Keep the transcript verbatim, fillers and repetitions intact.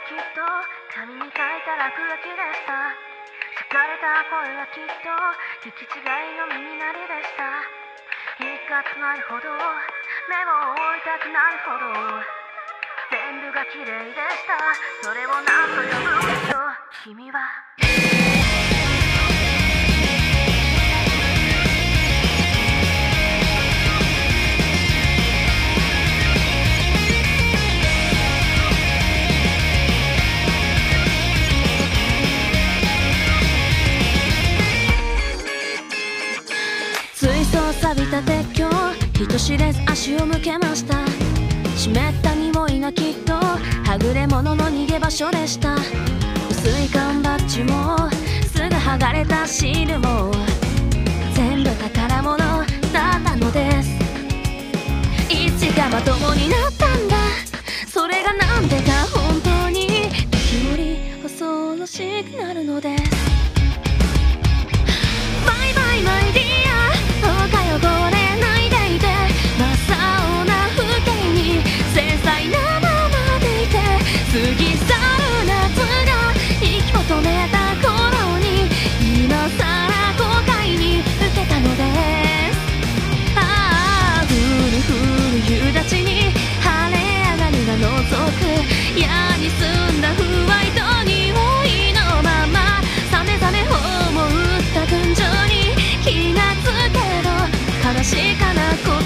きっと紙に書いた落書きでした。裂かれた声はきっと行き違いの耳鳴りでした。いかつなるほど目を覆いたくなるほど全部が綺麗でした。それを何と呼ぶでしょう君は。水槽錆びた鉄橋人知れず足を向けました。湿った匂いがきっとはぐれ者の逃げ場所でした。薄い缶バッジもすぐ剥がれたシールも全部宝物だったのです。いつかまともになったんだ。それがなんでか本当に時折恐ろしくなるのです。バイバイマイディアどうか汚れないでいて真っ青な風景に繊細なままでいて過ぎ去る夏が息を止めた頃に今さら後悔に受けたのです。ああ降る降る夕立に晴れ上がりが覗く矢に澄んだホワイト匂いのままさめざめ思った群青に気がつけど悲しかなこと